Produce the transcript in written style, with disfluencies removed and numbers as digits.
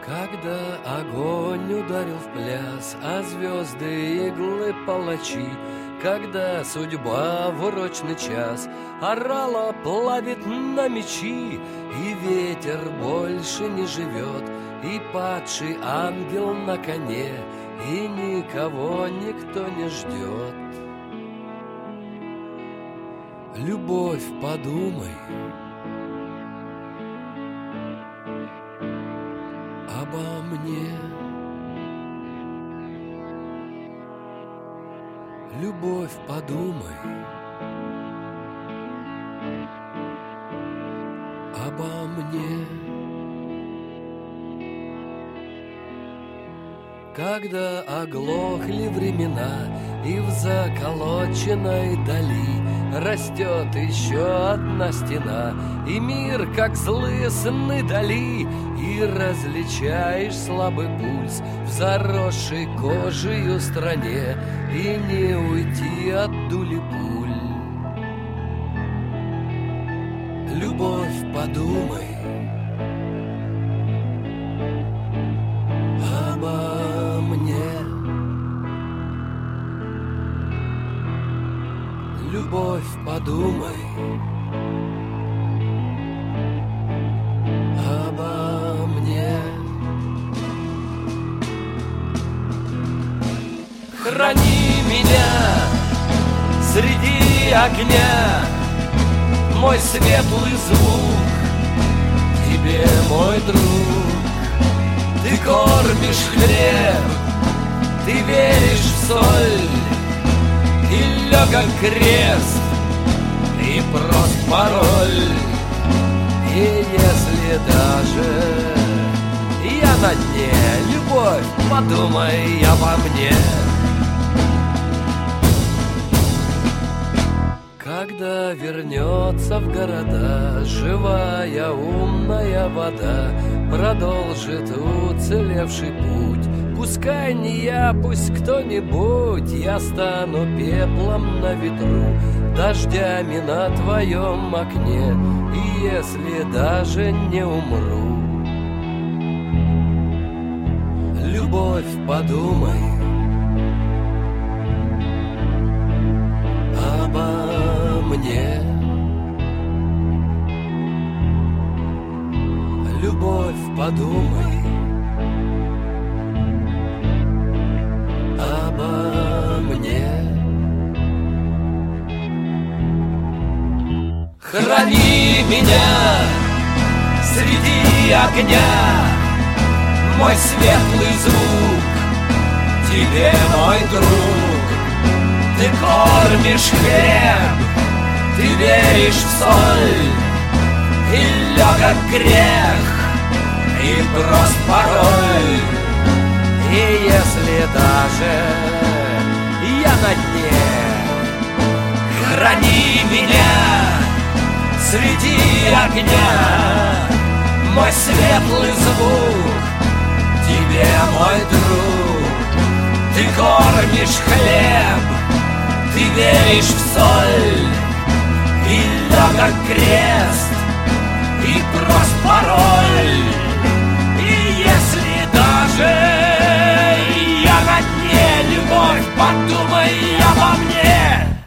Когда огонь ударил в пляс, а звезды иглы палачи, когда судьба в урочный час орала, плавит на мечи, и ветер больше не живет, и падший ангел на коне, и никого никто не ждет. Любовь, подумай обо мне. Любовь, подумай обо мне. Когда оглохли времена, и в заколоченной дали растет еще одна стена, и мир, как злые сны дали, и различаешь слабый пульс в заросшей кожею стране, и не уйти от дули пуль. Любовь, подумай обо мне. Любовь, подумай обо мне. Храни меня среди огня, мой светлый звук тебе, мой друг. Ты кормишь хлеб, ты веришь в соль, и легок крест, и прост пароль. И если даже я на дне, любовь, подумай обо мне. Когда вернется в города живая умная вода, продолжит уцелевший путь. Пускай не я, пусть кто-нибудь, я стану пеплом на ветру, дождями на твоем окне, и если даже не умру. Любовь, подумай обо мне. Любовь, подумай обо мне. Храни меня среди огня, мой светлый звук тебе, мой друг. Ты кормишь хлеб, ты веришь в соль, и легок грех, и прост пароль. И если даже я на дне, храни меня среди огня, мой светлый звук тебе, мой друг. Ты кормишь хлеб, ты веришь в соль, и легок крест, и прост пароль. И если даже я на дне, любовь, подумай обо мне.